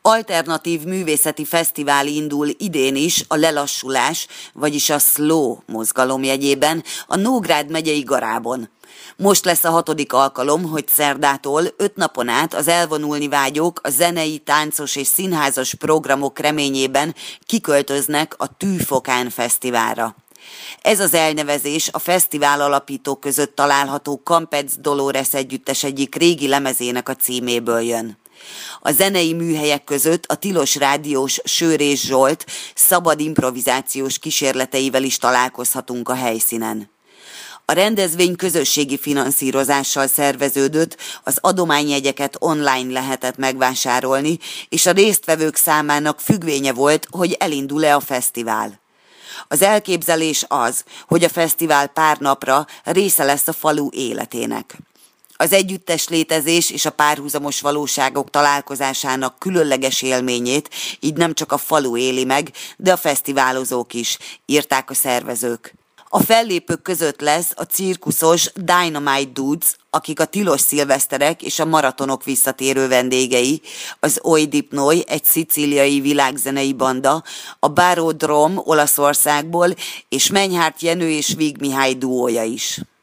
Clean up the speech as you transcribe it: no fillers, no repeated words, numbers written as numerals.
Alternatív művészeti fesztivál indul idén is a lelassulás, vagyis a slow mozgalom jegyében a Nógrád megyei Garában. Most lesz a 6. alkalom, hogy szerdától 5 napon át az elvonulni vágyók a zenei, táncos és színházas programok reményében kiköltöznek a Tűfokán Fesztiválra. Ez az elnevezés a fesztivál alapítók között található Campez Dolores együttes egyik régi lemezének a címéből jön. A zenei műhelyek között a Tilos Rádiós Sőrés Zsolt szabad improvizációs kísérleteivel is találkozhatunk a helyszínen. A rendezvény közösségi finanszírozással szerveződött, az adományjegyeket online lehetett megvásárolni, és a résztvevők számának függvénye volt, hogy elindul-e a fesztivál. Az elképzelés az, hogy a fesztivál pár napra része lesz a falu életének. Az együttes létezés és a párhuzamos valóságok találkozásának különleges élményét így nem csak a falu éli meg, de a fesztiválozók is, írták a szervezők. A fellépők között lesz a cirkuszos Dynamite Dudes, akik a tilos szilveszterek és a maratonok visszatérő vendégei, az Oidipnoi, egy szicíliai világzenei banda, a Barodrom Olaszországból, és Menyhárt Jenő és Víg Mihály duója is.